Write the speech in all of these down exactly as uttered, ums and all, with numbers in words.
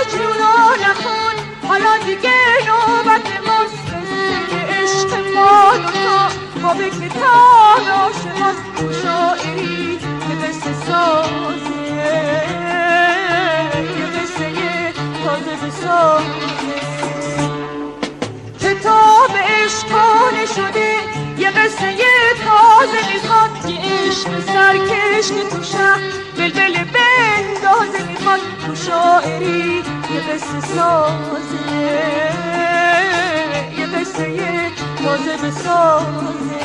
مجنونا نخون، حالا دیگه نوبت ماست. قصه عشق ما دوتا با به کتاب عاشقاست. و شاعری که قصه سازه، یه قصه تازه بسازه. کتاب عشق خانه شده، یه قصه تازه میخواد. یه عشق سرکش که تو شهر بلبل بندازه میخواد. تو شاعری یه قصه سازه، یه قصه تازه بسازه.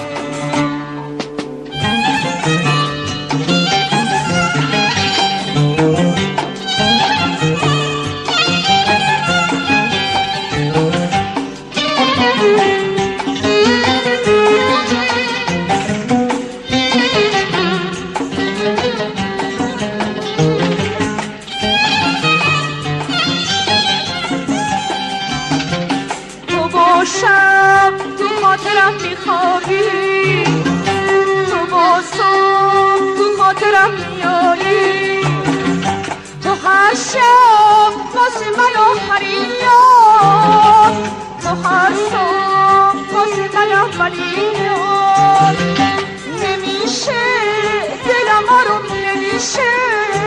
شب تو خاطرم میخوابی، تو با صبح تو خاطرم میایی. تو هر شب واسه من آخرین یاد، تو هر صبح واسه من اولین یاد. نمیشه دلم آروم نمیشه،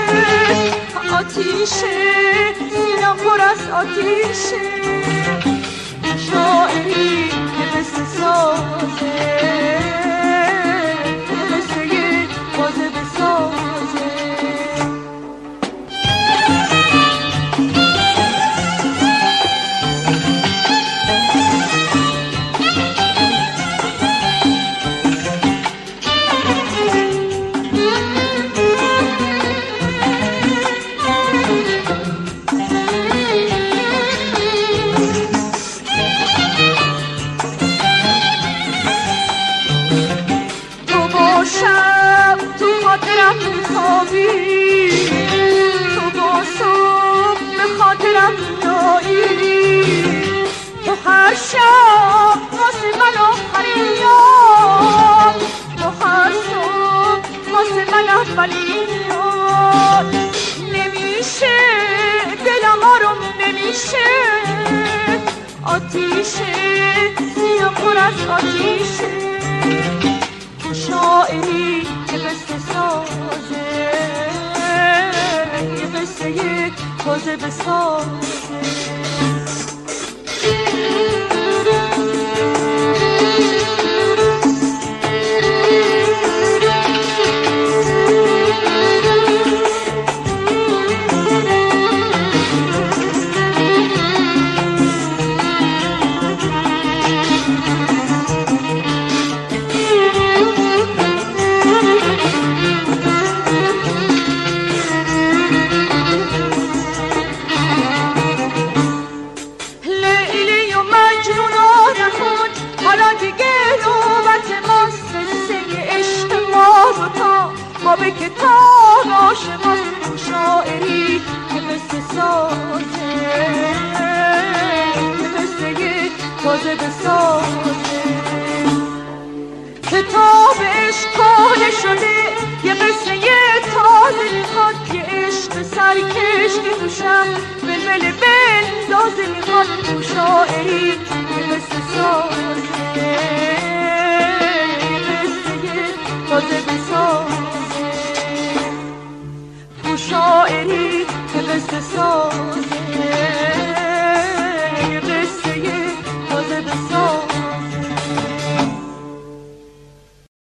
آتیشه سینم پر از آتیشه. شاعری که قصه سازه، یه قصه تازه بسازه. شب تو خاطرم میخوابی، تو با صبح به خاطرم میایی. تو هر شب واسه من آخرین یاد، تو هر صبح واسه من اولین یاد. نمیشه دلم آروم نمیشه، آتیشه سینم پر از آتیشه. شاعری که قصه سازه، یه قصه تازه بسازه. با به کتاب عاشقاست. و شاعری که قصه سازه، یه قصه تازه بسازه. کتاب عشق خانه شده، یه قصه تازه میخواد. یه عشق سرکش که تو شهر بلبل بندازه میخواد. و شاعری که قصه سازه، یه قصه تازه بسازه. شاعری که قصه سازه.